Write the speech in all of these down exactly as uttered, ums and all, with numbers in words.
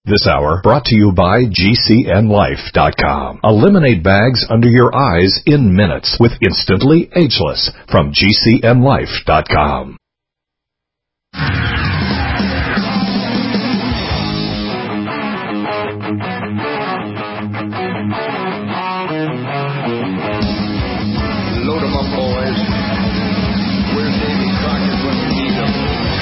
This hour brought to you by G C N Life dot com. Eliminate bags under your eyes in minutes with Instantly Ageless from G C N Life dot com. Load 'em up, boys. Where's Davy Crockett when we need him?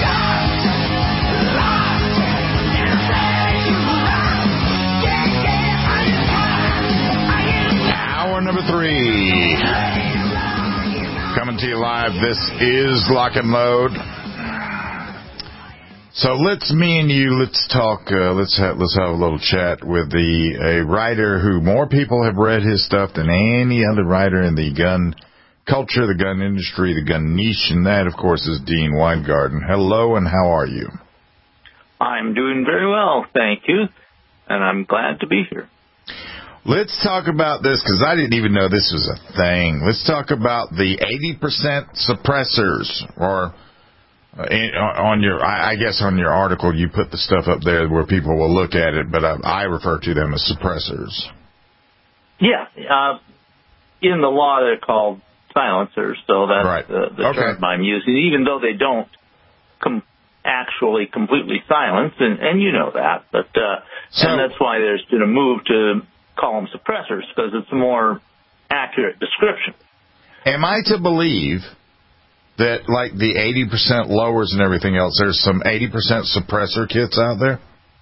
Hour number three. Coming to you live. This is Lock and Load. So let's me and you let's talk. Uh, let's have let's have a little chat with the a writer who more people have read his stuff than any other writer in the gun culture, the gun industry, the gun niche, and that, of course, is Dean Weingarten. Hello, and how are you? I'm doing very well, thank you, and I'm glad to be here. Let's talk about this, because I didn't even know this was a thing. Let's talk about the eighty percent suppressors, or uh, in, on your, I, I guess on your article you put the stuff up there where people will look at it, but I, I refer to them as suppressors. Yeah, uh, in the law they're called silencers, so that's right. the, the okay. term I'm using, even though they don't com- actually completely silence, and, and you know that, but uh, so, and that's why there's been a move to call them suppressors, because it's a more accurate description. Am I to believe that, like the eighty percent lowers and everything else, there's some eighty percent suppressor kits out there?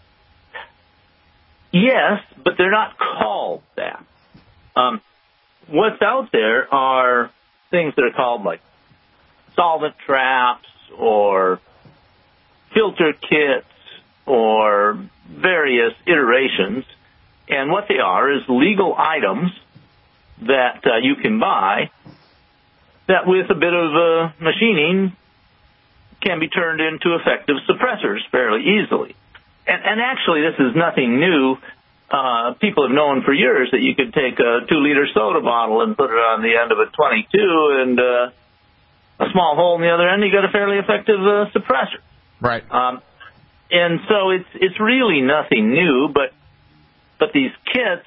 Yes, but they're not called that. Um, what's out there are things that are called like solvent traps or filter kits or various iterations. And what they are is legal items that uh, you can buy that with a bit of uh, machining can be turned into effective suppressors fairly easily. And, and actually, this is nothing new. Uh, people have known for years that you could take a two-liter soda bottle and put it on the end of a twenty-two and uh, a small hole in the other end, you got a fairly effective uh, suppressor. Right. Um, and so it's it's really nothing new, but But these kits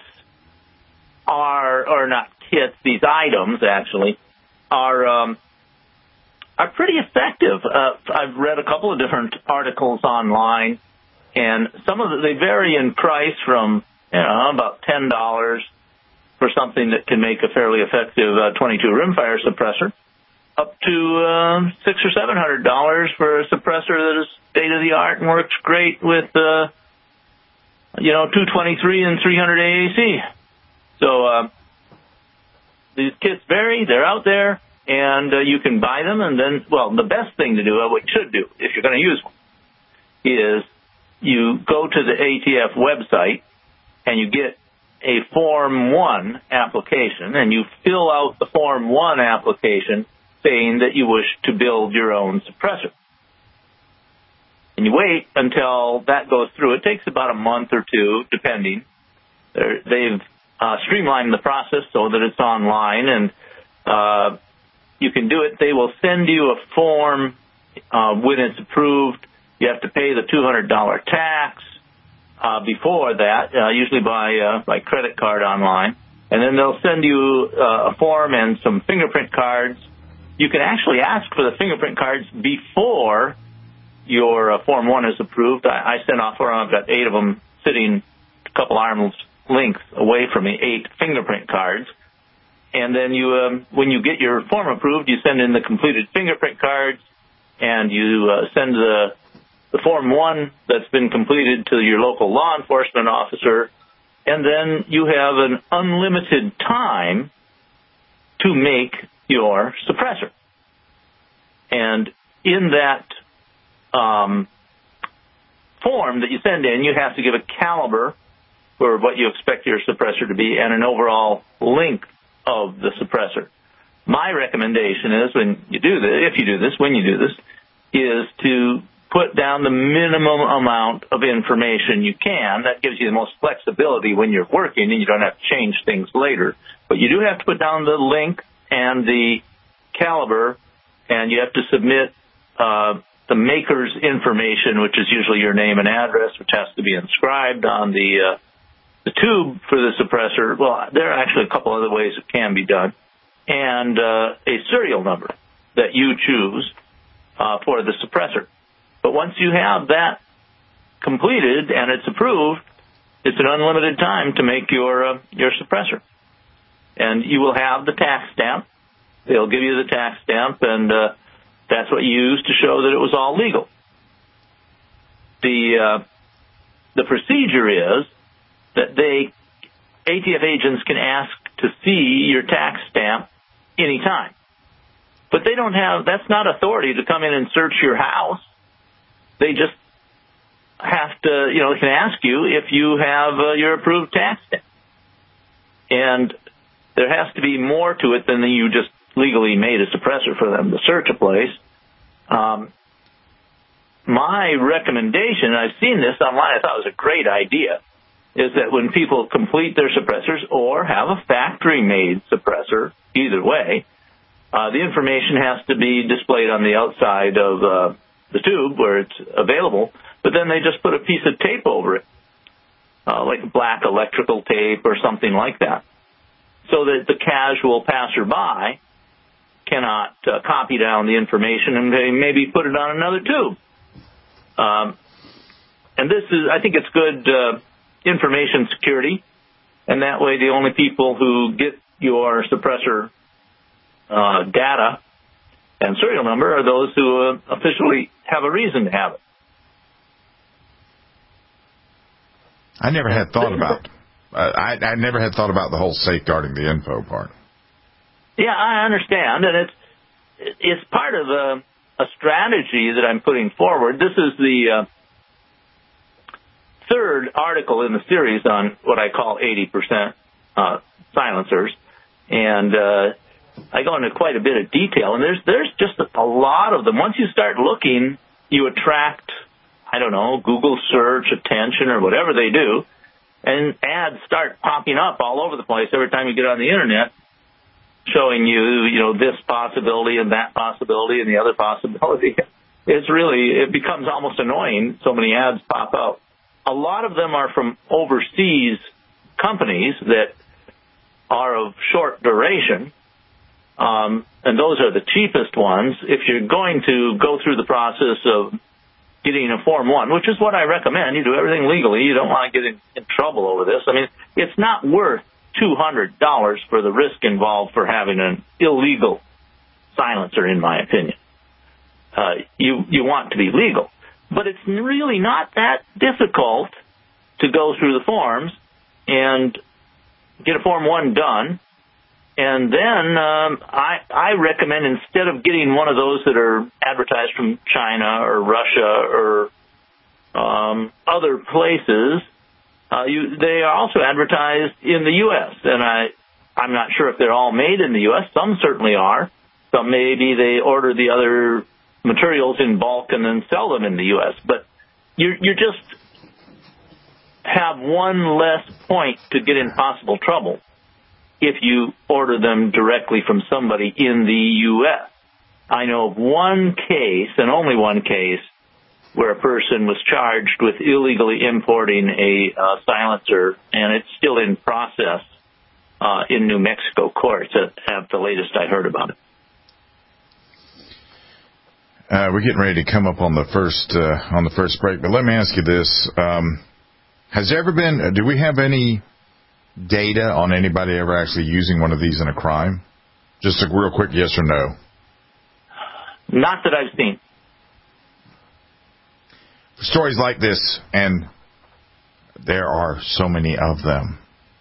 are, or not kits, these items actually are um, are pretty effective. Uh, I've read a couple of different articles online, and some of them, they vary in price from you know about ten dollars for something that can make a fairly effective uh, twenty-two rimfire suppressor, up to uh, six or seven hundred dollars for a suppressor that is state of the art and works great with. Uh, You know, two twenty-three and three hundred A A C. So uh, these kits vary. They're out there, and uh, you can buy them. And then, well, the best thing to do, uh, what you should do if you're going to use one, is you go to the A T F website and you get a Form one application, and you fill out the Form one application saying that you wish to build your own suppressor. And you wait until that goes through. It takes about a month or two, depending. They're, they've uh, streamlined the process so that it's online, and uh, you can do it. They will send you a form uh, when it's approved. You have to pay the two hundred dollars tax uh, before that, uh, usually by uh, by credit card online. And then they'll send you uh, a form and some fingerprint cards. You can actually ask for the fingerprint cards before your uh, Form one is approved. I, I sent off for them. I've got eight of them sitting a couple arms length away from me, eight fingerprint cards. And then you, um, when you get your form approved, you send in the completed fingerprint cards, and you uh, send the, the Form one that's been completed to your local law enforcement officer, and then you have an unlimited time to make your suppressor. And in that Um, form that you send in, you have to give a caliber for what you expect your suppressor to be and an overall length of the suppressor. My recommendation is when you do this, if you do this, when you do this, is to put down the minimum amount of information you can. That gives you the most flexibility when you're working and you don't have to change things later. But you do have to put down the length and the caliber, and you have to submit uh, the maker's information, which is usually your name and address, which has to be inscribed on the uh, the tube for the suppressor. Well, there are actually a couple other ways it can be done, and uh, a serial number that you choose uh, for the suppressor. But once you have that completed and it's approved, it's an unlimited time to make your uh, your suppressor, and you will have the tax stamp. They'll give you the tax stamp, and uh, that's what you use to show that it was all legal. The uh, the procedure is that they A T F agents can ask to see your tax stamp anytime, but they don't have that's not authority to come in and search your house. They just have to, you know, they can ask you if you have uh, your approved tax stamp, and there has to be more to it than you just legally made a suppressor for them to search a place. Um, my recommendation, I've seen this online, I thought it was a great idea, is that when people complete their suppressors or have a factory-made suppressor, either way, uh, the information has to be displayed on the outside of uh, the tube where it's available, but then they just put a piece of tape over it, uh, like black electrical tape or something like that, so that the casual passerby cannot uh, copy down the information and maybe put it on another tube. Um, and this is, I think it's good uh, information security, and that way the only people who get your suppressor uh, data and serial number are those who uh, officially have a reason to have it. I never had thought about uh, I, I never had thought about the whole safeguarding the info part. Yeah, I understand, and it's it's part of a, a strategy that I'm putting forward. This is the uh, third article in the series on what I call eighty percent uh, silencers, and uh, I go into quite a bit of detail. And there's there's just a lot of them. Once you start looking, you attract, I don't know, Google search attention or whatever they do, and ads start popping up all over the place every time you get on the internet, showing you, you know, this possibility and that possibility and the other possibility. It's really, it becomes almost annoying, so many ads pop out. A lot of them are from overseas companies that are of short duration, um, and those are the cheapest ones. If you're going to go through the process of getting a Form one, which is what I recommend, you do everything legally, you don't want to get in, in trouble over this. I mean, it's not worth two hundred dollars for the risk involved for having an illegal silencer, in my opinion. Uh, you, you want to be legal. But it's really not that difficult to go through the forms and get a Form one done. And then um, I, I recommend, instead of getting one of those that are advertised from China or Russia or um, other places, Uh, you, they are also advertised in the U S, and I, I'm not sure if they're all made in the U S. Some certainly are. Some maybe they order the other materials in bulk and then sell them in the U S. But you you just have one less point to get in possible trouble if you order them directly from somebody in the U S. I know of one case, and only one case, where a person was charged with illegally importing a uh, silencer, and it's still in process uh, in New Mexico courts at, at the latest I heard about it. Uh, we're getting ready to come up on the first uh, on the first break, but let me ask you this: um, has there ever been? Uh, do we have any data on anybody ever actually using one of these in a crime? Just a real quick yes or no. Not that I've seen. Stories like this, and there are so many of them.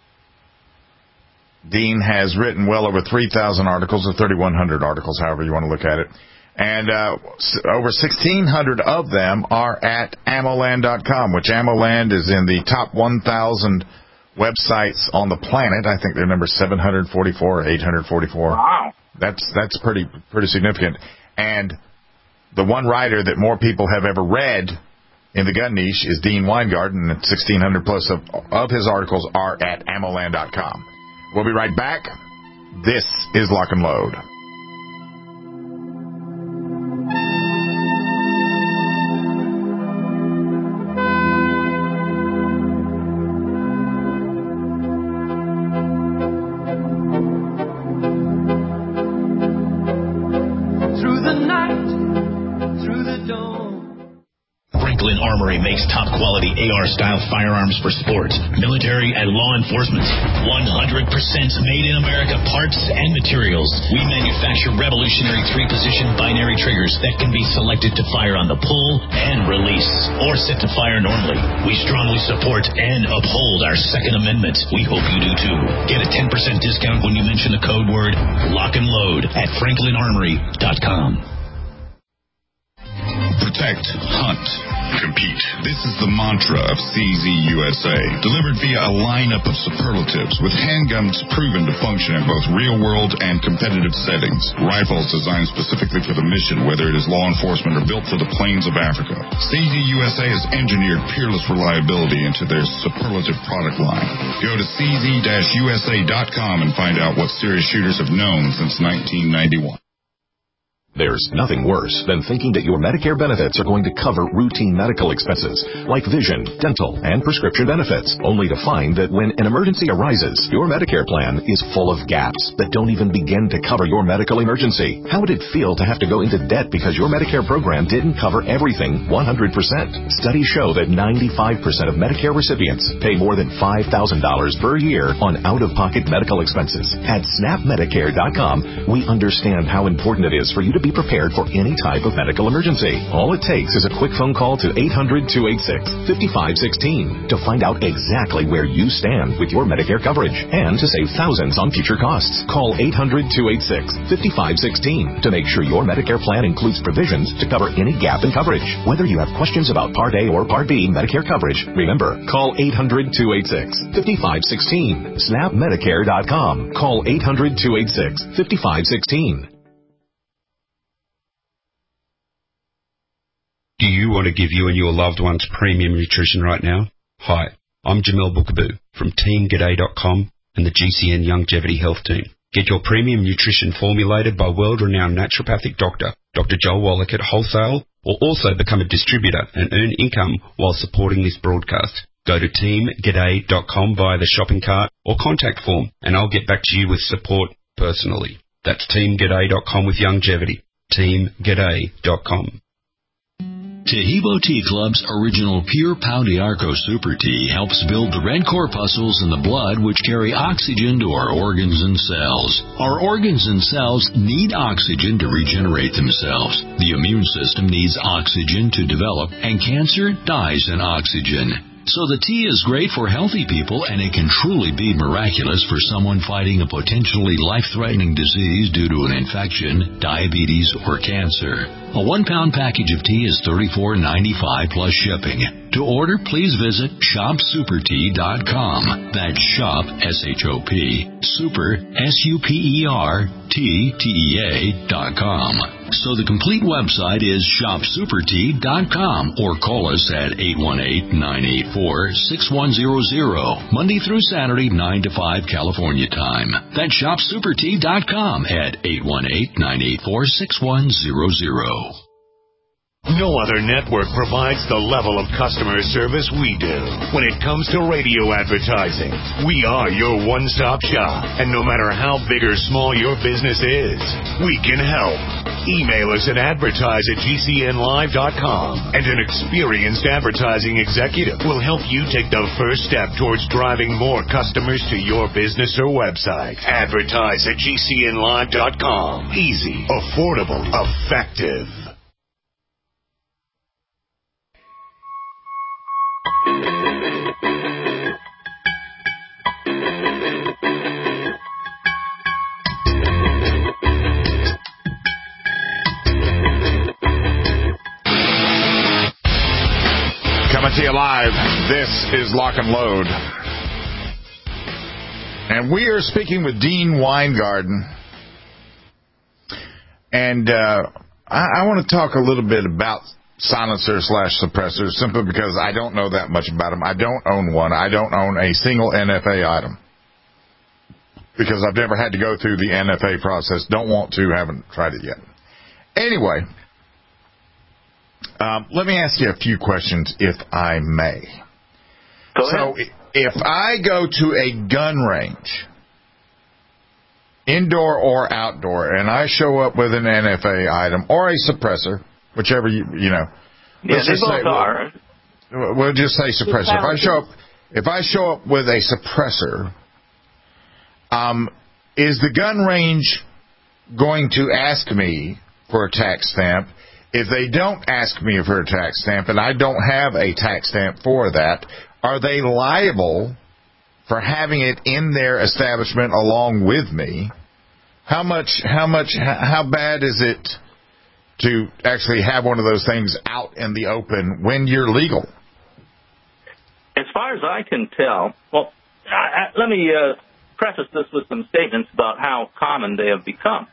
Dean has written well over three thousand articles, or thirty-one hundred articles, however you want to look at it. And uh, over sixteen hundred of them are at ammoland dot com, which AmmoLand is in the top one thousand websites on the planet. I think they're number seven hundred forty-four or eight hundred forty-four. Wow. That's, that's pretty, pretty significant. And the one writer that more people have ever read in the gun niche is Dean Weingarten, and sixteen hundred plus of, of his articles are at ammoland dot com. We'll be right back. This is Lock and Load. Armory makes top-quality A R-style firearms for sport, military, and law enforcement. one hundred percent made in America parts and materials. We manufacture revolutionary three-position binary triggers that can be selected to fire on the pull and release, or set to fire normally. We strongly support and uphold our Second Amendment. We hope you do too. Get a ten percent discount when you mention the code word Lock and Load at franklin armory dot com. Protect, hunt, compete. This is the mantra of C Z U S A, delivered via a lineup of superlatives with handguns proven to function in both real-world and competitive settings. Rifles designed specifically for the mission, whether it is law enforcement or built for the plains of Africa. C Z U S A has engineered peerless reliability into their superlative product line. Go to c z dash u s a dot com and find out what serious shooters have known since nineteen ninety-one. There's nothing worse than thinking that your Medicare benefits are going to cover routine medical expenses like vision, dental, and prescription benefits, only to find that when an emergency arises, your Medicare plan is full of gaps that don't even begin to cover your medical emergency. How would it feel to have to go into debt because your Medicare program didn't cover everything one hundred percent? Studies show that ninety-five percent of Medicare recipients pay more than five thousand dollars per year on out-of-pocket medical expenses. At snap medicare dot com, we understand how important it is for you to be prepared for any type of medical emergency. All it takes is a quick phone call to eight hundred, two eight six, five five one six to find out exactly where you stand with your Medicare coverage and to save thousands on future costs. Call eight hundred, two eight six, five five one six to make sure your Medicare plan includes provisions to cover any gap in coverage. Whether you have questions about Part A or Part B Medicare coverage, remember, call eight hundred, two eight six, five five one six. snap medicare dot com. Call eight hundred, two eight six, five five one six. Do you want to give you and your loved ones premium nutrition right now? Hi, I'm Jamel Bookaboo from team g'day dot com and the G C N Longevity Health Team. Get your premium nutrition formulated by world-renowned naturopathic doctor, Doctor Joel Wallach at wholesale, or also become a distributor and earn income while supporting this broadcast. Go to team g'day dot com via the shopping cart or contact form, and I'll get back to you with support personally. That's team g'day dot com with longevity. team g'day dot com. Tehibo Tea Club's original Pure Pau d'Arco Super Tea helps build the red corpuscles in the blood which carry oxygen to our organs and cells. Our organs and cells need oxygen to regenerate themselves. The immune system needs oxygen to develop, and cancer dies in oxygen. So the tea is great for healthy people, and it can truly be miraculous for someone fighting a potentially life-threatening disease due to an infection, diabetes, or cancer. A one-pound package of tea is thirty-four ninety-five plus shipping. To order, please visit shop super tea dot com. That's shop, S H O P, super, S U P E R, T, T E A, dot com. So the complete website is shop super tea dot com, or call us at eight one eight, nine eight four, six one zero zero, Monday through Saturday, nine to five California time. That's shop super tea dot com at eight one eight, nine eight four, six one zero zero. No other network provides the level of customer service we do. When it comes to radio advertising, we are your one-stop shop. And no matter how big or small your business is, we can help. Email us at advertise at G C N live dot com, and an experienced advertising executive will help you take the first step towards driving more customers to your business or website. Advertise at G C N live dot com. Easy, affordable, effective. Coming to you live, this is Lock and Load. And we are speaking with Dean Weingarten. And uh, I, I want to talk a little bit about silencers slash suppressors, simply because I don't know that much about them. I don't own one. I don't own a single N F A item, because I've never had to go through the N F A process. Don't want to, haven't tried it yet. Anyway, um, let me ask you a few questions, if I may. Go so ahead. If I go to a gun range, indoor or outdoor, and I show up with an N F A item or a suppressor, whichever you, you know. Yeah, Let's they just both say, well, are. we'll just say suppressor. If I show up, if I show up with a suppressor, um, is the gun range going to ask me for a tax stamp? If they don't ask me for a tax stamp and I don't have a tax stamp for that, are they liable for having it in their establishment along with me? How much, how much, how bad is it to actually have one of those things out in the open when you're legal? As far as I can tell, well, I, I, let me uh, preface this with some statements about how common they have become.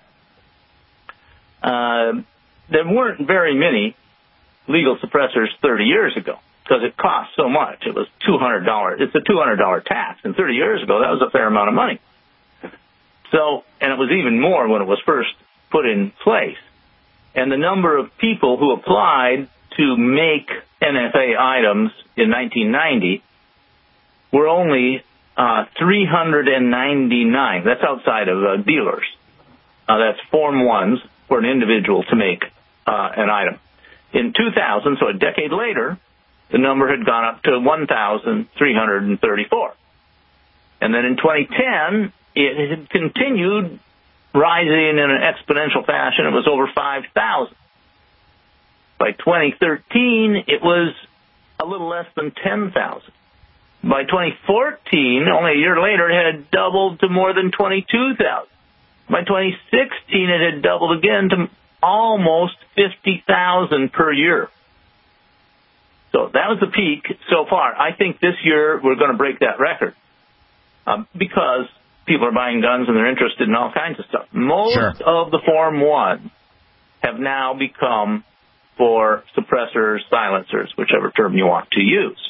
Uh, there weren't very many legal suppressors thirty years ago because it cost so much. It was two hundred dollars. It's a two hundred dollars tax. And thirty years ago, that was a fair amount of money. So, and it was even more when it was first put in place. And the number of people who applied to make N F A items in nineteen ninety were only uh, three hundred ninety-nine. That's outside of uh, dealers. Uh, that's Form ones for an individual to make uh, an item. In two thousand, so a decade later, the number had gone up to one thousand three hundred thirty-four. And then in twenty ten, it had continued rising in an exponential fashion. It was over five thousand. By twenty thirteen, it was a little less than ten thousand. By twenty fourteen, only a year later, it had doubled to more than twenty-two thousand. By twenty sixteen, it had doubled again to almost fifty thousand per year. So that was the peak so far. I think this year we're going to break that record um, because people are buying guns and they're interested in all kinds of stuff. Most sure. of the Form one have now become for suppressors, silencers, whichever term you want to use.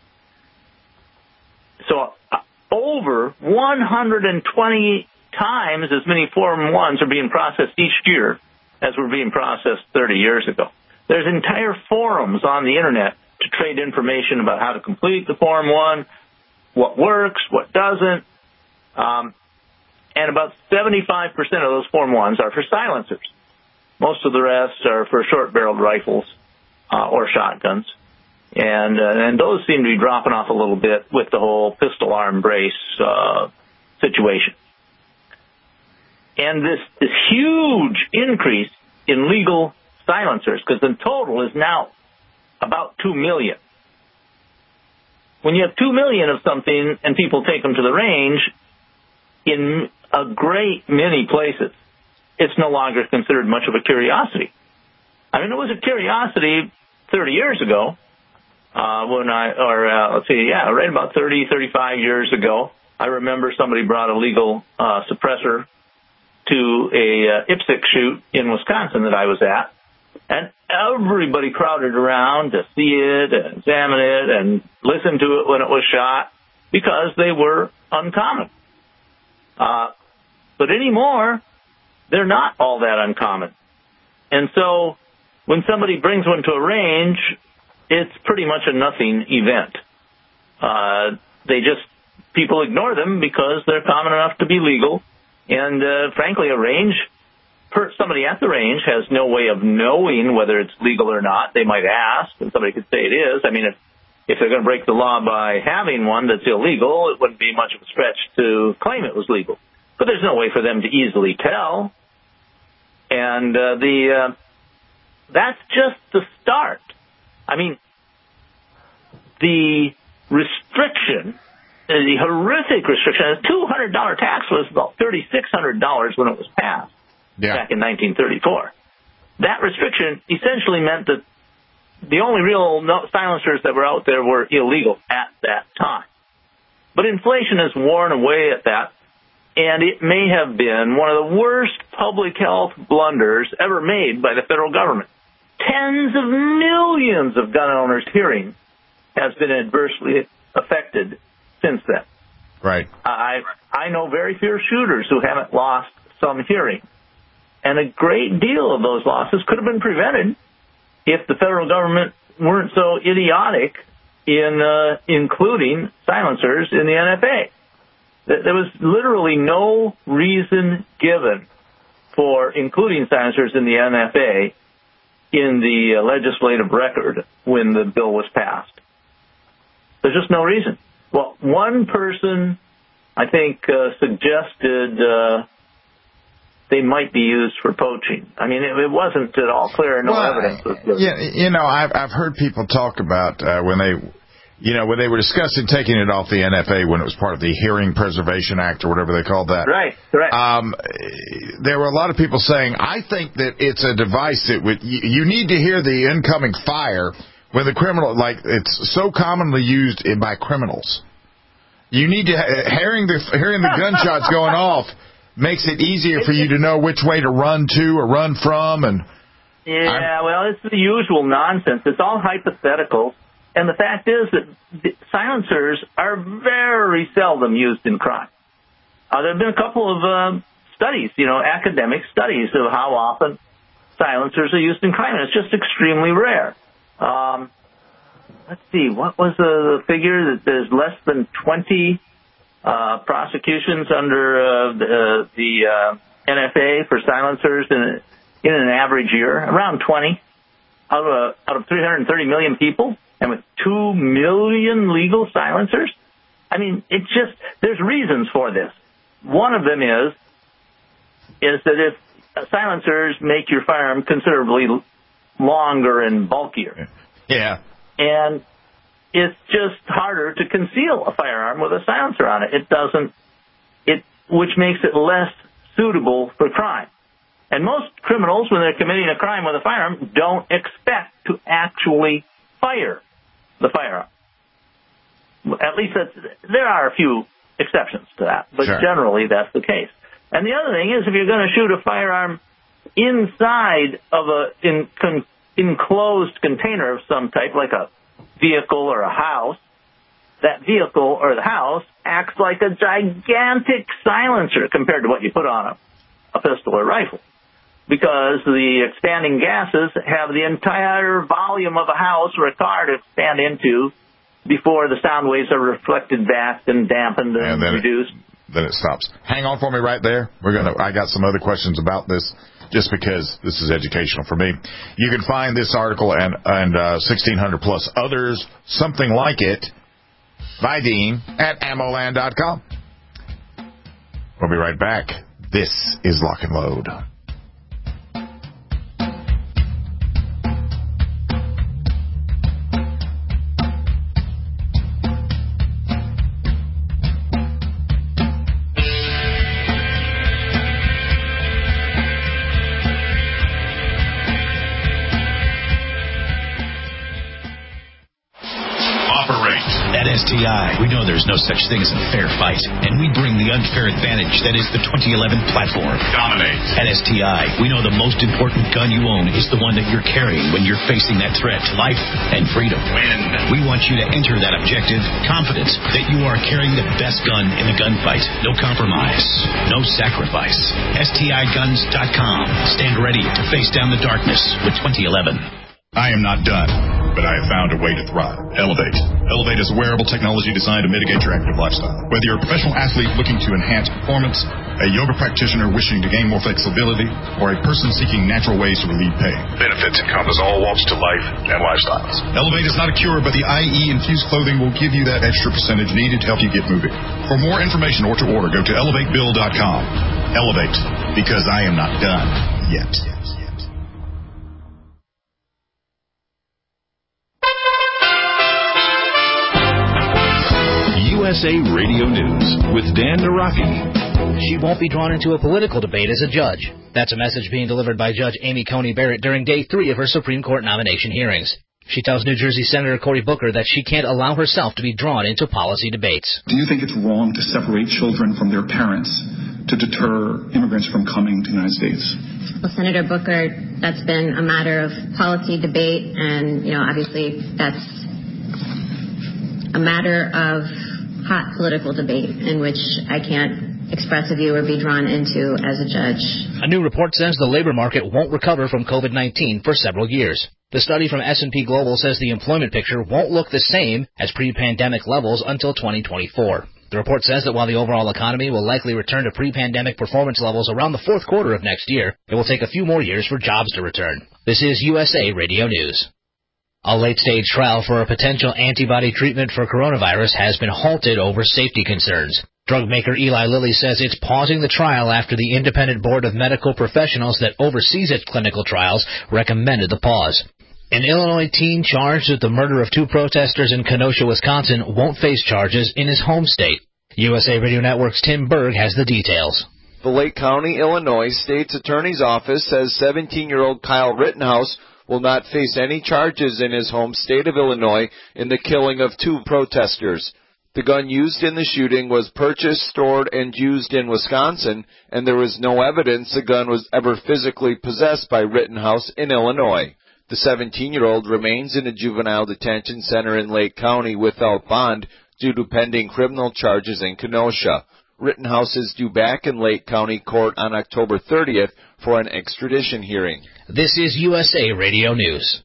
So uh, over one hundred twenty times as many Form ones are being processed each year as were being processed thirty years ago. There's entire forums on the Internet to trade information about how to complete the Form one, what works, what doesn't. Um, and about seventy-five percent of those Form ones are for silencers. Most of the rest are for short-barreled rifles uh, or shotguns. And, uh, and those seem to be dropping off a little bit with the whole pistol arm brace uh, situation. And this, this huge increase in legal silencers, because the total is now about two million. When you have two million of something and people take them to the range, in a great many places, it's no longer considered much of a curiosity. I mean, it was a curiosity thirty years ago, uh, when I, or uh, let's see, yeah, right about thirty, thirty-five years ago, I remember somebody brought a legal uh, suppressor to a uh, I P S C shoot in Wisconsin that I was at, and everybody crowded around to see it and examine it and listen to it when it was shot because they were uncommon. Uh, but anymore, they're not all that uncommon. And so when somebody brings one to a range, it's pretty much a nothing event. Uh, they just, people ignore them because they're common enough to be legal. And, uh, frankly, a range, per, somebody at the range has no way of knowing whether it's legal or not. They might ask, and somebody could say it is. I mean, if, if they're going to break the law by having one that's illegal, it wouldn't be much of a stretch to claim it was legal. But there's no way for them to easily tell. And uh, the uh, that's just the start. I mean, the restriction, the horrific restriction, a two hundred dollars tax was about three thousand six hundred dollars when it was passed yeah. back in nineteen thirty-four. That restriction essentially meant that the only real silencers that were out there were illegal at that time. But inflation has worn away at that, and it may have been one of the worst public health blunders ever made by the federal government. Tens of millions of gun owners' hearing has been adversely affected since then. Right. I I know very few shooters who haven't lost some hearing. And a great deal of those losses could have been prevented if the federal government weren't so idiotic in uh, including silencers in the N F A. There was literally no reason given for including silencers in the N F A in the uh, legislative record when the bill was passed. There's just no reason. Well, one person, I think, uh, suggested uh, they might be used for poaching. I mean, it, it wasn't at all clear. No well, evidence. Was yeah, you know, I've I've heard people talk about uh, when they, you know, when they were discussing taking it off the N F A when it was part of the Hearing Preservation Act or whatever they called that. Right, right. Um, there were a lot of people saying, I think that it's a device that would you, you need to hear the incoming fire when the criminal, like it's so commonly used by criminals. You need to hearing the hearing the gunshots going off. Makes it easier for you to know which way to run to or run from. And yeah, I'm, well, it's the usual nonsense. It's all hypothetical. And the fact is that silencers are very seldom used in crime. Uh, there have been a couple of uh, studies, you know, academic studies of how often silencers are used in crime. And it's just extremely rare. Um, let's see, what was the figure? That there's less than twenty Uh, prosecutions under uh, the, uh, the uh, N F A for silencers in, in an average year, around twenty out of, a, out of three hundred thirty million people, and with two million legal silencers. I mean, it's just, there's reasons for this. One of them is, is that if silencers make your firearm considerably longer and bulkier. Yeah. And it's just harder to conceal a firearm with a silencer on it. It doesn't, it, which makes it less suitable for crime. And most criminals, when they're committing a crime with a firearm, don't expect to actually fire the firearm. At least that's, there are a few exceptions to that, but sure. Generally that's the case. And the other thing is, if you're going to shoot a firearm inside of a in, con, enclosed container of some type, like a vehicle or a house, that vehicle or the house acts like a gigantic silencer compared to what you put on a, a pistol or rifle, because the expanding gases have the entire volume of a house or a car to expand into before the sound waves are reflected back and dampened and, and then reduced. It, then it stops. Hang on for me right there. We're gonna. I got some other questions about this, just because this is educational for me. You can find this article and, and uh, sixteen hundred plus others, something like it, by Dean at ammo land dot com. We'll be right back. This is Lock and Load. S T I, we know there's no such thing as a fair fight, and we bring the unfair advantage that is the twenty eleven platform. Dominate. At S T I, we know the most important gun you own is the one that you're carrying when you're facing that threat to life and freedom. Win. We want you to enter that objective confident that you are carrying the best gun in the gunfight. No compromise, no sacrifice. S T I guns dot com. Stand ready to face down the darkness with twenty eleven. I am not done, but I have found a way to thrive. Elevate. Elevate is wearable technology designed to mitigate your active lifestyle. Whether you're a professional athlete looking to enhance performance, a yoga practitioner wishing to gain more flexibility, or a person seeking natural ways to relieve pain, benefits encompass all walks to life and lifestyles. Elevate is not a cure, but the I E-infused clothing will give you that extra percentage needed to help you get moving. For more information or to order, go to elevate bill dot com. Elevate, because I am not done yet. U S A Radio News with Dan Naraki. She won't be drawn into a political debate as a judge. That's a message being delivered by Judge Amy Coney Barrett during day three of her Supreme Court nomination hearings. She tells New Jersey Senator Cory Booker that she can't allow herself to be drawn into policy debates. Do you think it's wrong to separate children from their parents to deter immigrants from coming to the United States? Well, Senator Booker, that's been a matter of policy debate, and, you know, obviously that's a matter of hot political debate in which I can't express a view or be drawn into as a judge. A new report says the labor market won't recover from COVID nineteen for several years. The study from S and P Global says the employment picture won't look the same as pre-pandemic levels until twenty twenty-four. The report says that while the overall economy will likely return to pre-pandemic performance levels around the fourth quarter of next year, it will take a few more years for jobs to return. This is U S A Radio News. A late-stage trial for a potential antibody treatment for coronavirus has been halted over safety concerns. Drug maker Eli Lilly says it's pausing the trial after the independent board of medical professionals that oversees its clinical trials recommended the pause. An Illinois teen charged with the murder of two protesters in Kenosha, Wisconsin, won't face charges in his home state. U S A Radio Network's Tim Berg has the details. The Lake County, Illinois State's Attorney's Office says seventeen-year-old Kyle Rittenhouse will not face any charges in his home state of Illinois in the killing of two protesters. The gun used in the shooting was purchased, stored, and used in Wisconsin, and there was no evidence the gun was ever physically possessed by Rittenhouse in Illinois. The seventeen-year-old remains in a juvenile detention center in Lake County without bond due to pending criminal charges in Kenosha. Rittenhouse is due back in Lake County Court on October thirtieth for an extradition hearing. This is U S A Radio News.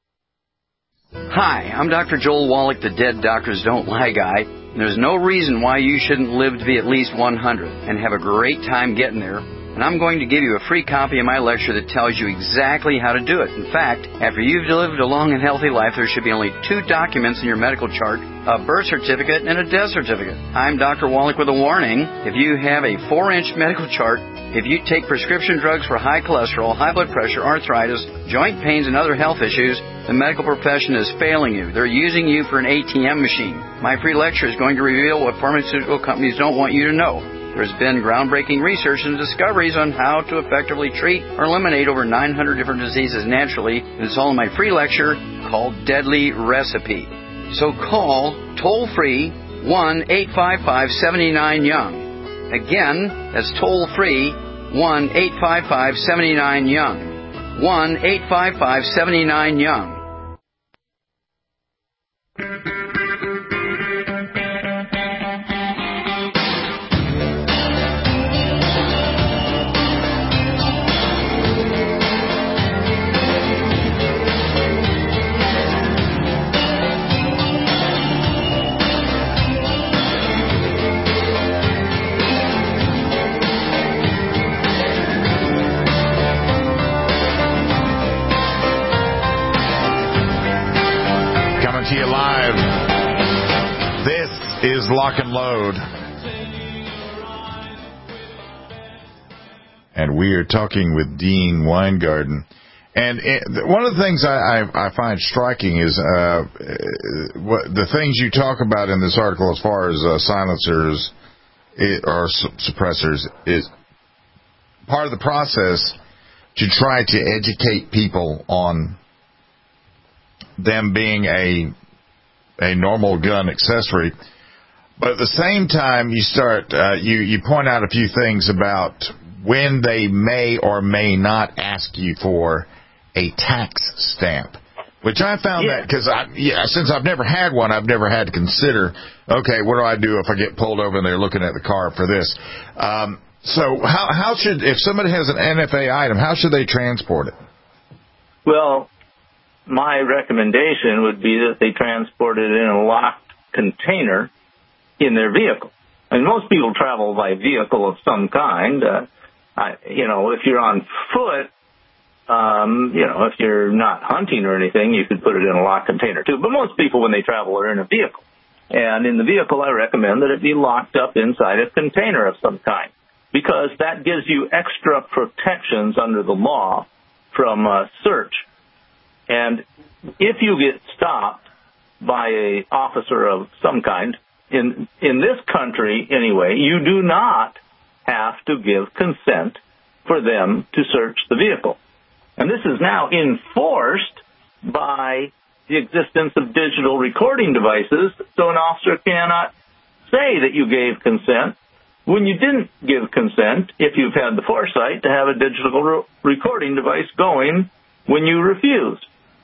Hi, I'm Doctor Joel Wallach, the Dead Doctors Don't Lie guy. There's no reason why you shouldn't live to be at least one hundred and have a great time getting there. And I'm going to give you a free copy of my lecture that tells you exactly how to do it. In fact, after you've lived a long and healthy life, there should be only two documents in your medical chart, a birth certificate and a death certificate. I'm Doctor Wallach with a warning. If you have a four-inch medical chart, if you take prescription drugs for high cholesterol, high blood pressure, arthritis, joint pains, and other health issues, the medical profession is failing you. They're using you for an A T M machine. My free lecture is going to reveal what pharmaceutical companies don't want you to know. There's been groundbreaking research and discoveries on how to effectively treat or eliminate over nine hundred different diseases naturally. And it's all in my free lecture called Deadly Recipe. So call toll-free one eight five five, seven nine, young. Again, that's toll-free one eight five five, seven nine, young. one eight five five, seven nine, young. To you live. This is Lock and Load. And we are talking with Dean Weingarten. And it, one of the things I, I, I find striking is uh, what the things you talk about in this article as far as uh, silencers it, or su- suppressors is part of the process to try to educate people on them being a a normal gun accessory. But at the same time, you start, uh, you, you point out a few things about when they may or may not ask you for a tax stamp, which I found yeah. that, because I, yeah, since I've never had one, I've never had to consider, okay, what do I do if I get pulled over and they're looking at the car for this? Um, so how, how should, if somebody has an N F A item, how should they transport it? Well, my recommendation would be that they transport it in a locked container in their vehicle. And most people travel by vehicle of some kind. Uh, I, you know, if you're on foot, um, you know, if you're not hunting or anything, you could put it in a locked container too. But most people, when they travel, are in a vehicle. And in the vehicle, I recommend that it be locked up inside a container of some kind, because that gives you extra protections under the law from uh, search. And if you get stopped by a officer of some kind, in in this country anyway, you do not have to give consent for them to search the vehicle. And this is now enforced by the existence of digital recording devices, so an officer cannot say that you gave consent when you didn't give consent, if you've had the foresight to have a digital re- recording device going when you refused.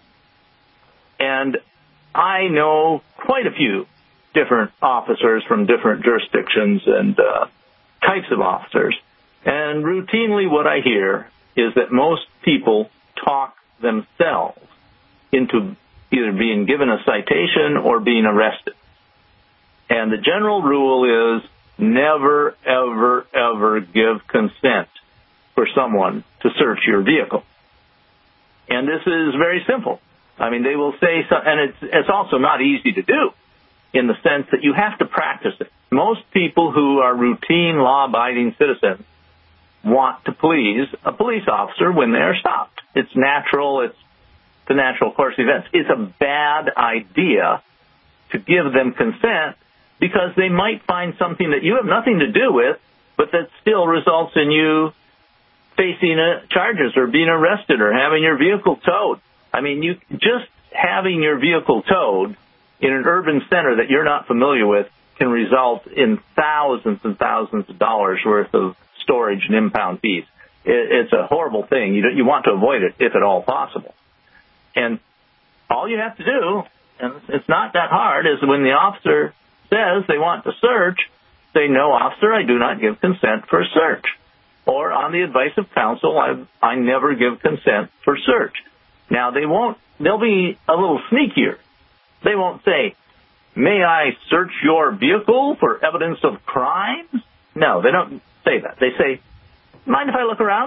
And I know quite a few different officers from different jurisdictions and uh, types of officers. And routinely what I hear is that most people talk themselves into either being given a citation or being arrested. And the general rule is never, ever, ever give consent for someone to search your vehicle. And this is very simple. I mean, they will say something, and it's, it's also not easy to do in the sense that you have to practice it. Most people who are routine law-abiding citizens want to please a police officer when they're stopped. It's natural. It's the natural course of events. It's a bad idea to give them consent because they might find something that you have nothing to do with, but that still results in you facing uh, charges or being arrested or having your vehicle towed. I mean, you just having your vehicle towed in an urban center that you're not familiar with can result in thousands and thousands of dollars worth of storage and impound fees. It, it's a horrible thing. You, you want to avoid it if at all possible. And all you have to do, and it's not that hard, is when the officer says they want to search, say, no, officer, I do not give consent for search. Or on the advice of counsel, I, I never give consent for search. Now, they won't, they'll be a little sneakier. They won't say, may I search your vehicle for evidence of crimes? No, they don't say that. They say, mind if I look around?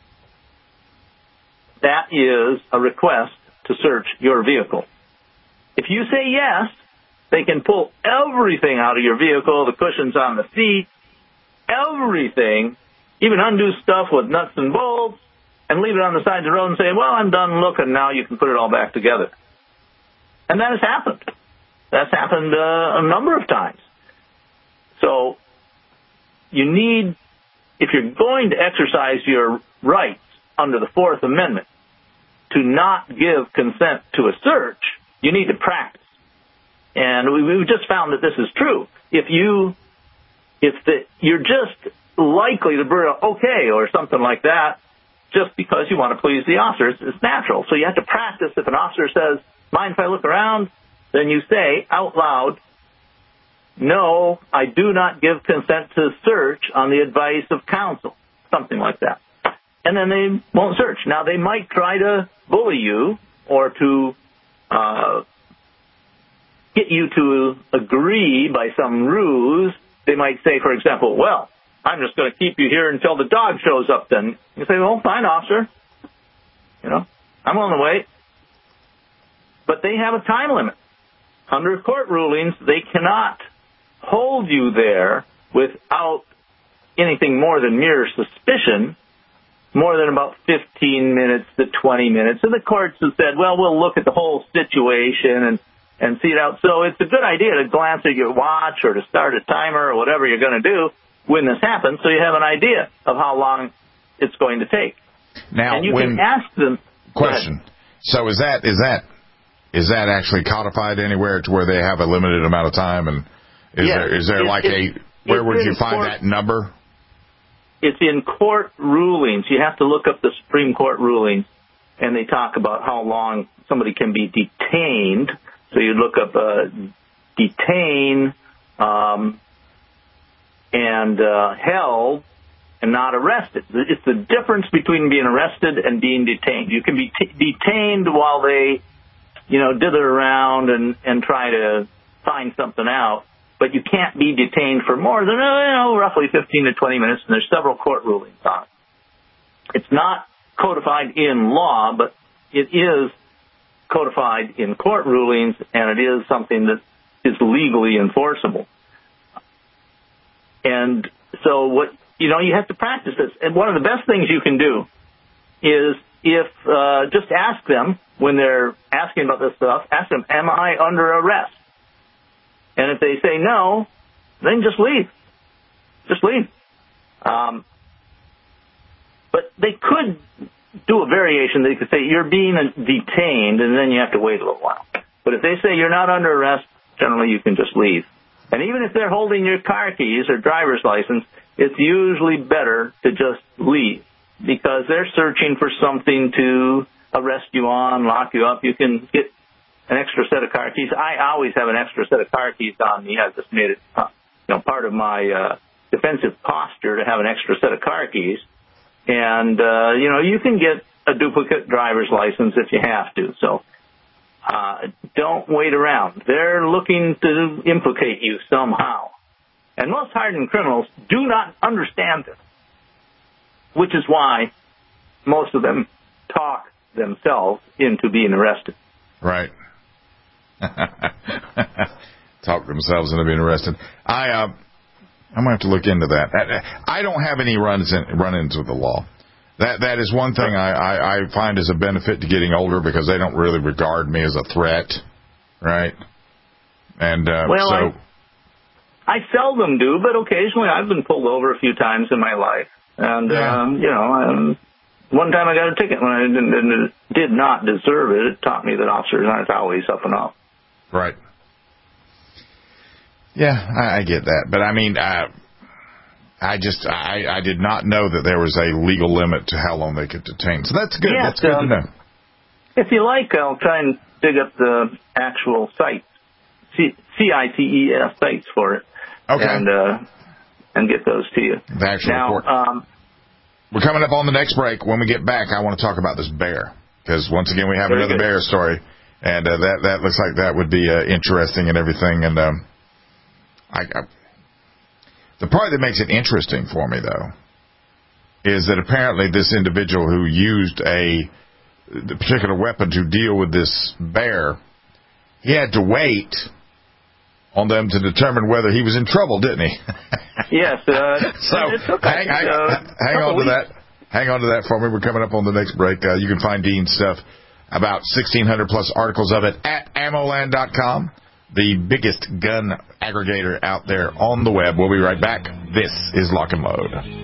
That is a request to search your vehicle. If you say yes, they can pull everything out of your vehicle, the cushions on the seat, everything, even undo stuff with nuts and bolts, and leave it on the side of the road and say, well, I'm done looking, now you can put it all back together. And that has happened. That's happened uh, a number of times. So you need, if you're going to exercise your rights under the Fourth Amendment to not give consent to a search, you need to practice. And we, we've just found that this is true. If you, if the, you're just likely to burn okay or something like that, just because you want to please the officers, it's natural. So you have to practice. If an officer says, mind if I look around, then you say out loud, no, I do not give consent to search on the advice of counsel, something like that. And then they won't search. Now, they might try to bully you or to uh, get you to agree by some ruse. They might say, for example, well, I'm just going to keep you here until the dog shows up then. You say, well, fine, officer. You know, I'm willing to wait. But they have a time limit. Under court rulings, they cannot hold you there without anything more than mere suspicion, more than about fifteen minutes to twenty minutes. And the courts have said, well, we'll look at the whole situation and, and see it out. So it's a good idea to glance at your watch or to start a timer or whatever you're going to do when this happens, so you have an idea of how long it's going to take. Now, and you when, can ask them. Question. So is that is that is that actually codified anywhere to where they have a limited amount of time? And is yes, there is there it, like it, a where would you find court, that number? It's in court rulings. You have to look up the Supreme Court rulings, and they talk about how long somebody can be detained. So you look up uh, detain. Um, and uh, held and not arrested. It's the difference between being arrested and being detained. You can be t- detained while they, you know, dither around and, and try to find something out, but you can't be detained for more than, you know, roughly fifteen to twenty minutes, and there's several court rulings on it. It's not codified in law, but it is codified in court rulings, and it is something that is legally enforceable. And so what, you know, you have to practice this. And one of the best things you can do is if, uh, just ask them when they're asking about this stuff, ask them, am I under arrest? And if they say no, then just leave. Just leave. Um, but they could do a variation. They could say you're being detained, and then you have to wait a little while. But if they say you're not under arrest, generally you can just leave. And even if they're holding your car keys or driver's license, it's usually better to just leave because they're searching for something to arrest you on, lock you up. You can get an extra set of car keys. I always have an extra set of car keys on me. I've just made it, uh, you know, part of my uh, defensive posture to have an extra set of car keys. And, uh, you know, you can get a duplicate driver's license if you have to. So uh, don't wait around. They're looking to implicate you somehow. And most hardened criminals do not understand this, which is why most of them talk themselves into being arrested. Right. Talk themselves into being arrested. I, uh, I'm going to have to look into that. I don't have any runs in, run-ins with the law. That That is one thing I, I, I find is a benefit to getting older because they don't really regard me as a threat, right? And uh, well, so... I, I seldom do, but occasionally I've been pulled over a few times in my life. And, yeah. um, you know, um, one time I got a ticket when I didn't, didn't, did not deserve it. It taught me that officers aren't always up and up. Right. Yeah, I, I get that. But, I mean, uh, I just, I, I did not know that there was a legal limit to how long they could detain. So that's good. Yes, that's good um, to know. If you like, I'll try and dig up the actual site, C I T E S sites for it. Okay. And, uh, and get those to you. The actual now, report. Um, We're coming up on the next break. When we get back, I want to talk about this bear. Because, once again, we have Very another good. bear story. And uh, that, that looks like that would be uh, interesting and everything. And um, I, I, the part that makes it interesting for me, though, is that apparently this individual who used a the particular weapon to deal with this bear, he had to wait on them to determine whether he was in trouble, didn't he? Yes. Uh, so it took hang, hang, uh, hang on to that. Hang on to that for me. We're coming up on the next break. Uh, you can find Dean's stuff, about sixteen hundred plus articles of it, at ammoland dot com, the biggest gun aggregator out there on the web. We'll be right back. This is Lock and Load.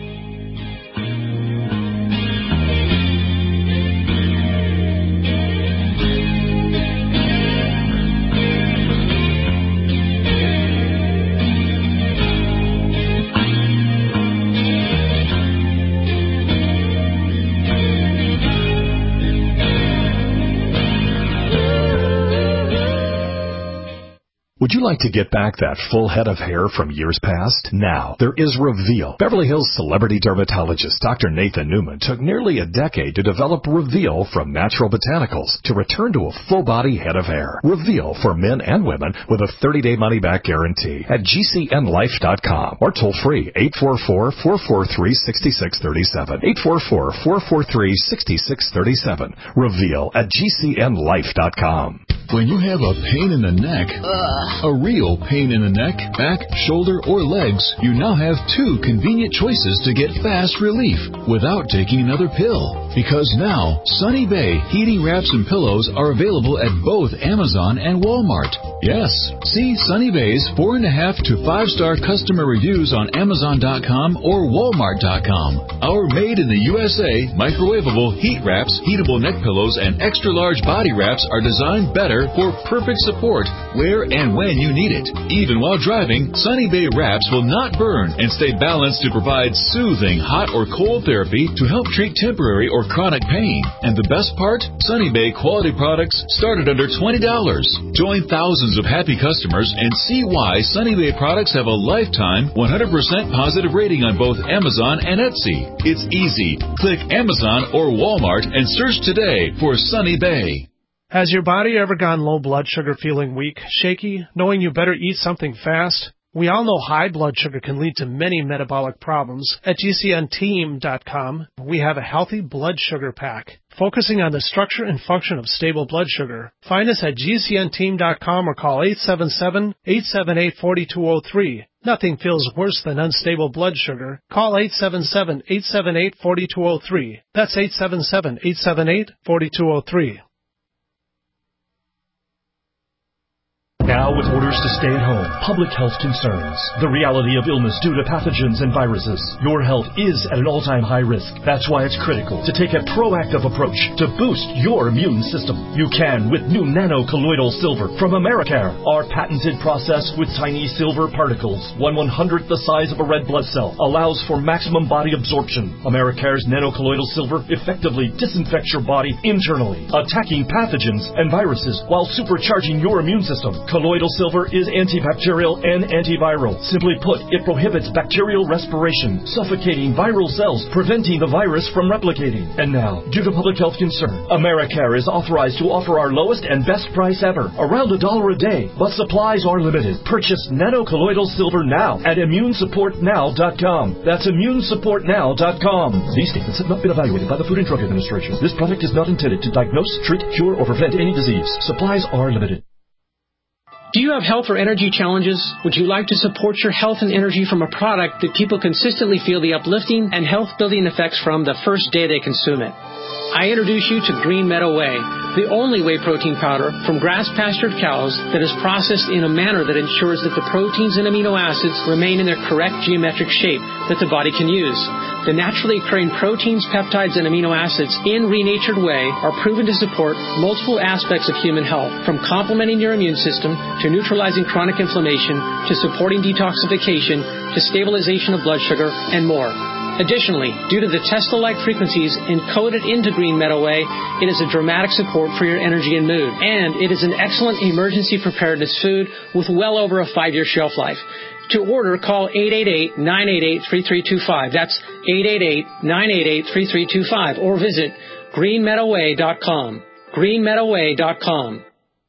Would you like to get back that full head of hair from years past? Now, there is Reveal. Beverly Hills celebrity dermatologist Doctor Nathan Newman took nearly a decade to develop Reveal from natural botanicals to return to a full-body head of hair. Reveal for men and women with a thirty-day money-back guarantee at G C N life dot com or toll-free eight four four, four four three, six six three seven. eight four four, four four three, six six three seven. Reveal at G C N life dot com. When you have a pain in the neck, Ugh. a real pain in the neck, back, shoulder, or legs, you now have two convenient choices to get fast relief without taking another pill. Because now, Sunny Bay heating wraps and pillows are available at both Amazon and Walmart. Yes, see Sunny Bay's four and a half to five star customer reviews on Amazon dot com or Walmart dot com. Our made in the U S A microwavable heat wraps, heatable neck pillows, and extra large body wraps are designed better for perfect support where and when you need it. Even while driving, Sunny Bay wraps will not burn and stay balanced to provide soothing hot or cold therapy to help treat temporary or chronic pain. And the best part? Sunny Bay quality products start at under twenty dollars. Join thousands of happy customers and see why Sunny Bay products have a lifetime one hundred percent positive rating on both Amazon and Etsy. It's easy. Click Amazon or Walmart and search today for Sunny Bay. Has your body ever gone low blood sugar, feeling weak, shaky, knowing you better eat something fast? We all know high blood sugar can lead to many metabolic problems. At G C N team dot com, we have a healthy blood sugar pack, focusing on the structure and function of stable blood sugar. Find us at G C N team dot com or call eight seven seven, eight seven eight, four two zero three. Nothing feels worse than unstable blood sugar. Call eight seven seven, eight seven eight, four two zero three. That's eight seven seven, eight seven eight, four two zero three. Now with orders to stay at home, public health concerns, the reality of illness due to pathogens and viruses, your health is at an all-time high risk. That's why it's critical to take a proactive approach to boost your immune system. You can with new nano-colloidal silver from Americare. Our patented process with tiny silver particles, one one-hundredth the size of a red blood cell, allows for maximum body absorption. Americare's nano-colloidal silver effectively disinfects your body internally, attacking pathogens and viruses while supercharging your immune system. Colloidal silver is antibacterial and antiviral. Simply put, it prohibits bacterial respiration, suffocating viral cells, preventing the virus from replicating. And now, due to public health concern, Americare is authorized to offer our lowest and best price ever, around a dollar a day, but supplies are limited. Purchase nanocolloidal silver now at immune support now dot com. That's immune support now dot com. These statements have not been evaluated by the Food and Drug Administration. This product is not intended to diagnose, treat, cure, or prevent any disease. Supplies are limited. Do you have health or energy challenges? Would you like to support your health and energy from a product that people consistently feel the uplifting and health-building effects from the first day they consume it? I introduce you to Green Meadow Whey, the only whey protein powder from grass-pastured cows that is processed in a manner that ensures that the proteins and amino acids remain in their correct geometric shape that the body can use. The naturally occurring proteins, peptides, and amino acids in renatured whey are proven to support multiple aspects of human health, from complementing your immune system to neutralizing chronic inflammation to supporting detoxification to stabilization of blood sugar and more. Additionally, due to the Tesla-like frequencies encoded into Green Meadow Whey, it is a dramatic support for your energy and mood. And it is an excellent emergency preparedness food with well over a five-year shelf life. To order, call eight eight eight, nine eight eight, three three two five. That's eight eight eight, nine eight eight, three three two five. Or visit green meadow whey dot com. green meadow whey dot com.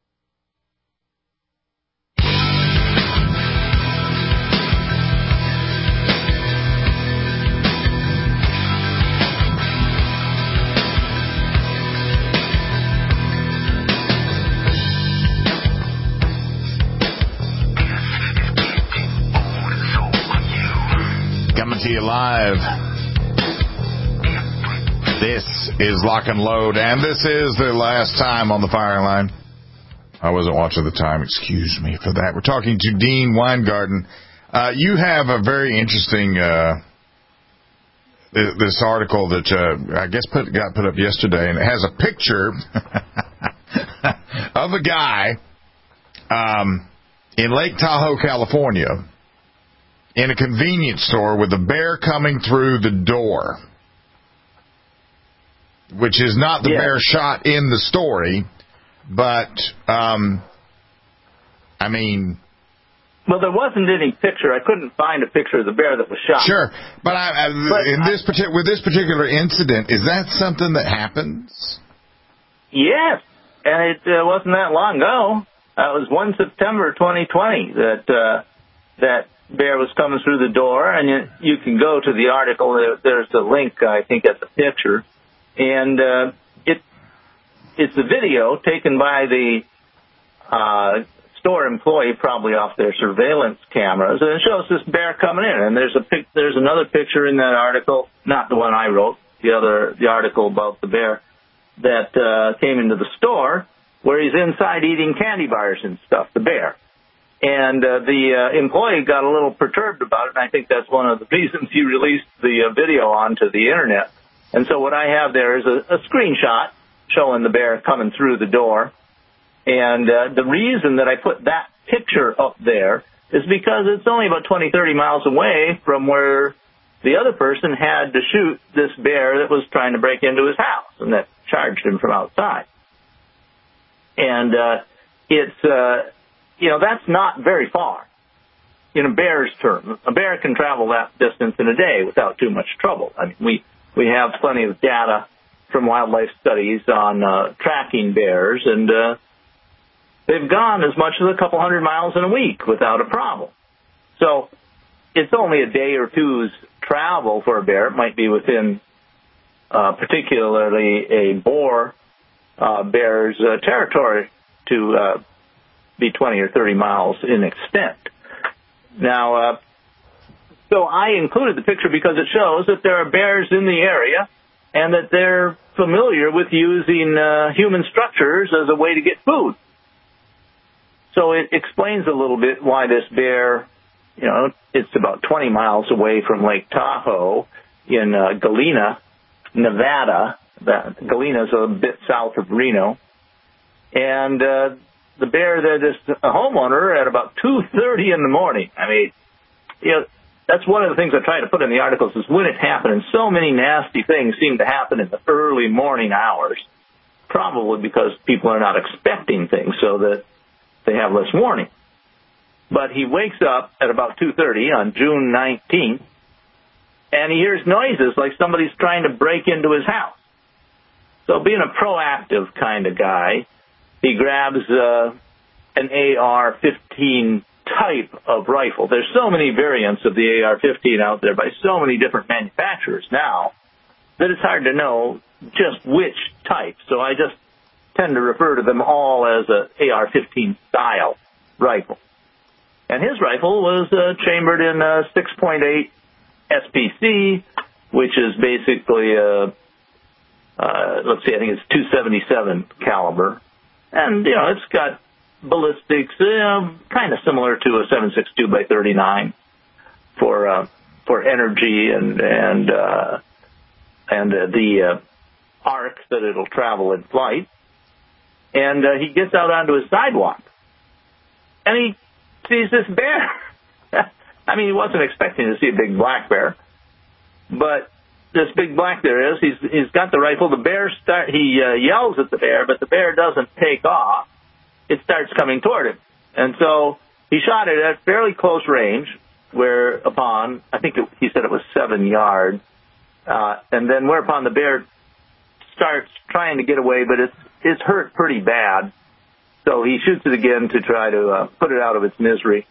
To you live. This is Lock and Load, and this is the last time on the fire line. I wasn't watching the time. Excuse me for that. We're talking to Dean Weingarten. Uh, you have a very interesting uh, this article that uh, I guess put, got put up yesterday, and it has a picture of a guy um, in Lake Tahoe, California, in a convenience store with a bear coming through the door, which is not the yeah. bear shot in the story, but, um, I mean... Well, there wasn't any picture. I couldn't find a picture of the bear that was shot. Sure, but, I, I, but in I, this partic- with this particular incident, is that something that happens? Yes, and it uh, wasn't that long ago. Uh, it was the first of September twenty twenty that uh, that... bear was coming through the door, and you, you can go to the article. There's a link, I think, at the picture, and uh, it it's a video taken by the uh, store employee, probably off their surveillance cameras, and it shows this bear coming in. And there's a pic, there's another picture in that article, not the one I wrote, the other the article about the bear that uh, came into the store, where he's inside eating candy bars and stuff. The bear. And uh, the uh, employee got a little perturbed about it, and I think that's one of the reasons he released the uh, video onto the Internet. And so what I have there is a, a screenshot showing the bear coming through the door. And uh, the reason that I put that picture up there is because it's only about twenty, thirty miles away from where the other person had to shoot this bear that was trying to break into his house and that charged him from outside. And uh, it's... Uh, You know, that's not very far in a bear's term. A bear can travel that distance in a day without too much trouble. I mean, we, we have plenty of data from wildlife studies on uh, tracking bears, and uh, they've gone as much as a couple hundred miles in a week without a problem. So it's only a day or two's travel for a bear. It might be within uh, particularly a boar uh, bear's uh, territory to uh be twenty or thirty miles in extent. Now, uh, so I included the picture because it shows that there are bears in the area and that they're familiar with using uh, human structures as a way to get food. So it explains a little bit why this bear, you know, it's about twenty miles away from Lake Tahoe in uh, Galena, Nevada. That, Galena's a bit south of Reno. And uh, the bear that is a homeowner at about two thirty in the morning. I mean, you know, that's one of the things I try to put in the articles is when it happened. And so many nasty things seem to happen in the early morning hours, probably because people are not expecting things. So that they have less warning. But he wakes up at about two thirty on June nineteenth, and he hears noises like somebody's trying to break into his house. So being a proactive kind of guy, he grabs uh, an A R fifteen type of rifle. There's so many variants of the A R fifteen out there by so many different manufacturers now that it's hard to know just which type. So I just tend to refer to them all as a A R fifteen style rifle. And his rifle was uh, chambered in a six point eight S P C, which is basically a, uh, let's see, I think it's two seventy-seven caliber. And, you know, it's got ballistics, uh, kind of similar to a seven six two by thirty-nine for uh, for energy and and uh, and uh, the uh, arc that it'll travel in flight. And uh, he gets out onto his sidewalk, and he sees this bear. I mean, he wasn't expecting to see a big black bear, but this big black there is. He's he's got the rifle. The bear start. He uh, yells at the bear, but the bear doesn't take off. It starts coming toward him. And so he shot it at fairly close range, whereupon, I think it, he said it was seven yards, uh, and then whereupon the bear starts trying to get away, but it's, it's hurt pretty bad. So he shoots it again to try to uh, put it out of its misery.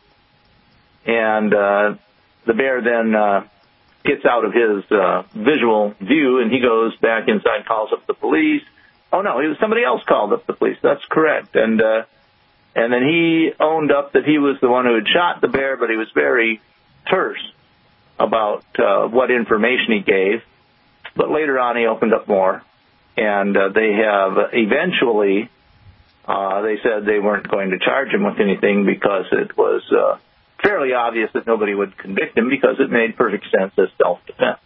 And uh, the bear then uh, gets out of his uh, visual view, and he goes back inside, calls up the police. Oh, no, it was somebody else called up the police. That's correct. And uh, and then he owned up that he was the one who had shot the bear, but he was very terse about uh, what information he gave. But later on, he opened up more. And uh, they have eventually, uh, they said they weren't going to charge him with anything because it was uh, fairly obvious that nobody would convict him because it made perfect sense as self-defense.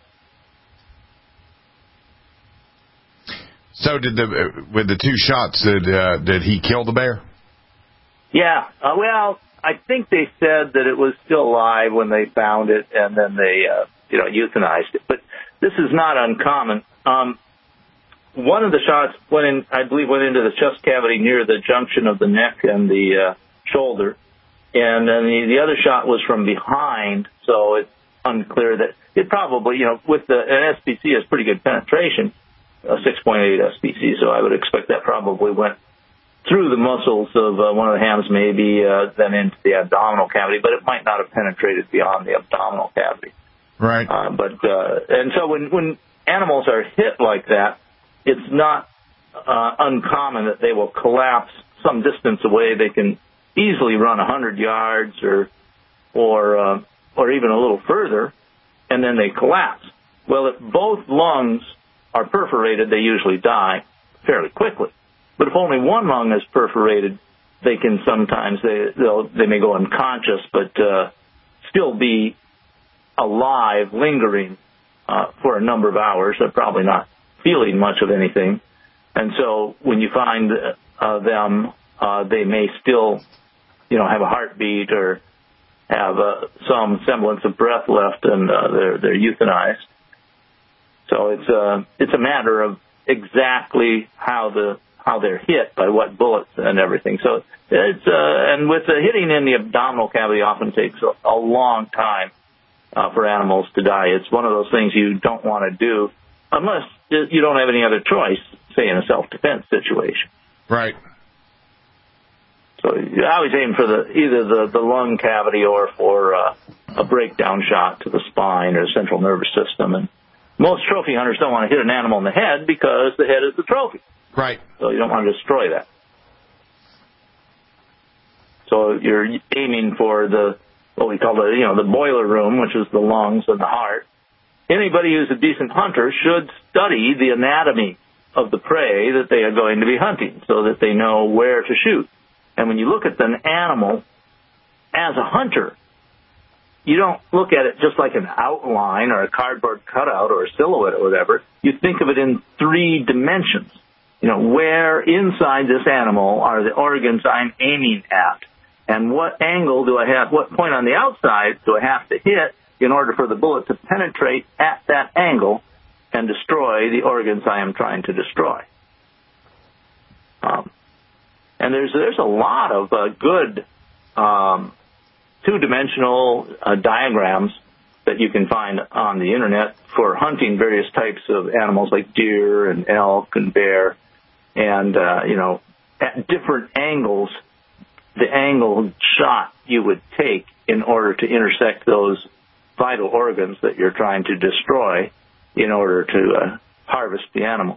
So did the with the two shots, did uh, did he kill the bear? Yeah. Uh, well, I think they said that it was still alive when they found it, and then they uh, you know euthanized it. But this is not uncommon. Um, one of the shots went in, I believe, went into the chest cavity near the junction of the neck and the uh, shoulder, and then the, the other shot was from behind. So it's unclear that it probably, you know, with the an S P C has pretty good penetration. A six point eight S P C, so I would expect that probably went through the muscles of uh, one of the hams, maybe uh, then into the abdominal cavity, but it might not have penetrated beyond the abdominal cavity. Right. Uh, but uh, and so when when animals are hit like that, it's not uh, uncommon that they will collapse some distance away. They can easily run a hundred yards or or uh, or even a little further, and then they collapse. Well, if both lungs are perforated, they usually die fairly quickly. But if only one lung is perforated, they can sometimes, they they'll, they may go unconscious, but uh, still be alive, lingering uh, for a number of hours. They're probably not feeling much of anything. And so when you find uh, them, uh, they may still, you know, have a heartbeat or have uh, some semblance of breath left, and uh, they're, they're euthanized. So it's a it's a matter of exactly how the how they're hit by what bullets and everything. So it's uh, and with the hitting in the abdominal cavity often takes a, a long time uh, for animals to die. It's one of those things you don't want to do unless you don't have any other choice, say in a self-defense situation. Right. So you always aim for the either the, the lung cavity or for uh, a breakdown shot to the spine or the central nervous system. And most trophy hunters don't want to hit an animal in the head because the head is the trophy. Right. So you don't want to destroy that. So you're aiming for the, what we call the, you know, the boiler room, which is the lungs and the heart. Anybody who's a decent hunter should study the anatomy of the prey that they are going to be hunting so that they know where to shoot. And when you look at an animal as a hunter, you don't look at it just like an outline or a cardboard cutout or a silhouette or whatever. You think of it in three dimensions. You know, where inside this animal are the organs I'm aiming at? And what angle do I have, what point on the outside do I have to hit in order for the bullet to penetrate at that angle and destroy the organs I am trying to destroy? Um, And there's there's a lot of uh, good um, two-dimensional uh, diagrams that you can find on the internet for hunting various types of animals like deer and elk and bear, and uh, you know, at different angles, the angle shot you would take in order to intersect those vital organs that you're trying to destroy in order to uh, harvest the animal.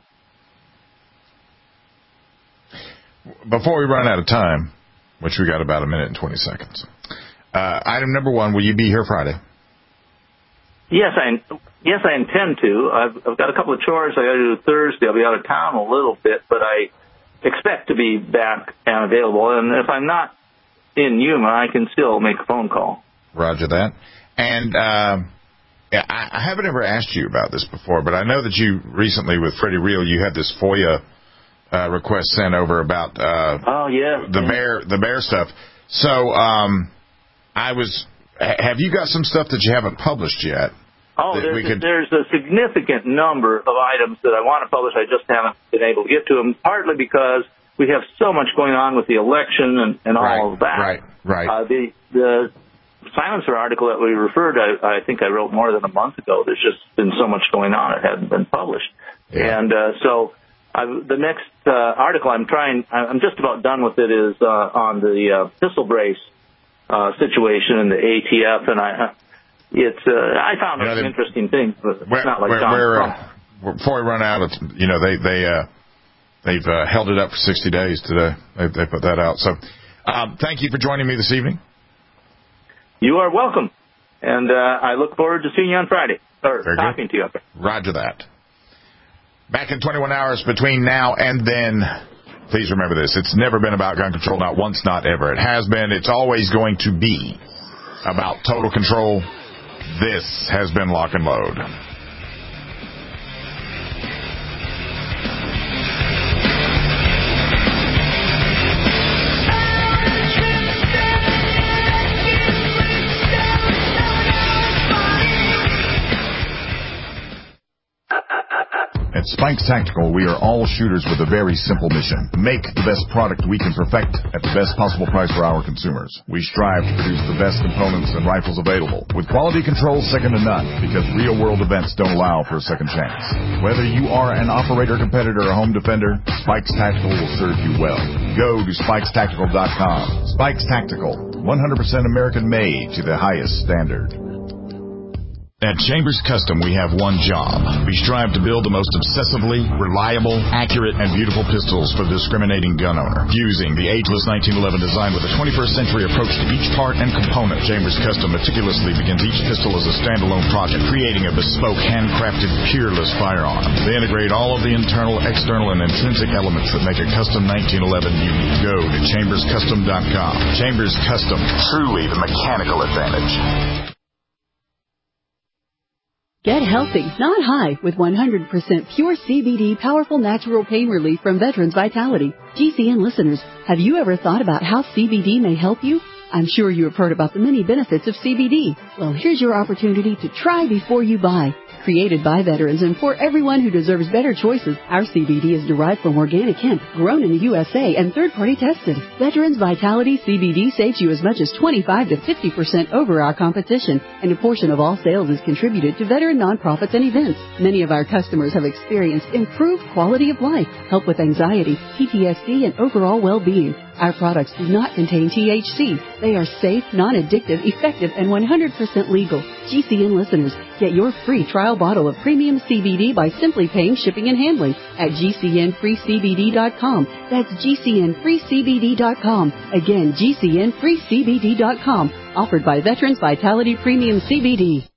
Before we run out of time, which we got about a minute and twenty seconds, uh, item number one, will you be here Friday? Yes, I yes I intend to. I've, I've got a couple of chores I got to do Thursday. I'll be out of town a little bit, but I expect to be back and available. And if I'm not in Yuma, I can still make a phone call. Roger that. And uh, I, I haven't ever asked you about this before, but I know that you recently with Freddie Real, you had this FOIA uh, request sent over about uh, oh yeah the yeah. bear the bear stuff. So um, I was. Have you got some stuff that you haven't published yet? Oh, there's, could... there's a significant number of items that I want to publish. I just haven't been able to get to them, partly because we have so much going on with the election and, and all right, of that. Right, right. Uh, the the silencer article that we referred to, I, I think I wrote more than a month ago. There's just been so much going on, it hadn't been published. Yeah. And uh, so I, the next uh, article I'm trying, I'm just about done with it, is uh, on the uh, pistol brace uh, situation in the A T F, and I. It's uh, I found you know, some they, interesting things, but it's where, not like where, Donald where, Trump. Uh, before we run out, it's, you know, they they uh, they've uh, held it up for sixty days today. They, they put that out. So, um, thank you for joining me this evening. You are welcome, and uh, I look forward to seeing you on Friday or Very talking good. to you. Roger that. Back in twenty-one hours between now and then. Please remember this: it's never been about gun control, not once, not ever. It has been. It's always going to be about total control. This has been Lock and Load. At Spikes Tactical, we are all shooters with a very simple mission. Make the best product we can perfect at the best possible price for our consumers. We strive to produce the best components and rifles available, with quality control second to none, because real-world events don't allow for a second chance. Whether you are an operator, competitor, or home defender, Spikes Tactical will serve you well. Go to spikes tactical dot com. Spikes Tactical, one hundred percent American-made to the highest standard. At Chambers Custom, we have one job. We strive to build the most obsessively reliable, accurate, and beautiful pistols for the discriminating gun owner. Fusing the ageless nineteen eleven design with a twenty-first century approach to each part and component, Chambers Custom meticulously begins each pistol as a standalone project, creating a bespoke, handcrafted, peerless firearm. They integrate all of the internal, external, and intrinsic elements that make a custom nineteen eleven unique. Go to chambers custom dot com. Chambers Custom, truly the mechanical advantage. Get healthy, not high, with one hundred percent pure C B D powerful natural pain relief from Veterans Vitality. G C N listeners, have you ever thought about how C B D may help you? I'm sure you have heard about the many benefits of C B D. Well, here's your opportunity to try before you buy. Created by veterans and for everyone who deserves better choices, our C B D is derived from organic hemp, grown in the U S A and third-party tested. Veterans Vitality C B D saves you as much as twenty-five to fifty percent over our competition, and a portion of all sales is contributed to veteran nonprofits and events. Many of our customers have experienced improved quality of life, help with anxiety, P T S D, and overall well-being. Our products do not contain T H C. They are safe, non-addictive, effective, and one hundred percent legal. G C N listeners, get your free trial bottle of premium C B D by simply paying shipping and handling at G C N free C B D dot com. That's G C N free C B D dot com. Again, G C N free C B D dot com. Offered by Veterans Vitality Premium C B D.